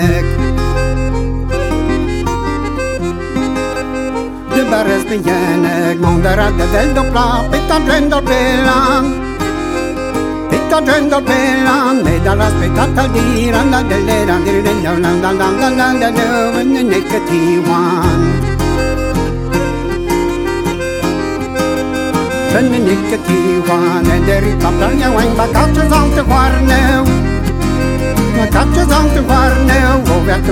De barres pianek, monderat de del dopla, pittagendo il pelan. Pittagendo il pelan, e dall'aspettata al dire, andandellera, andandellera, Ben ik het hier en de ripaplan jou en bakatjes aan te warnen. Bakatjes aan te warnen,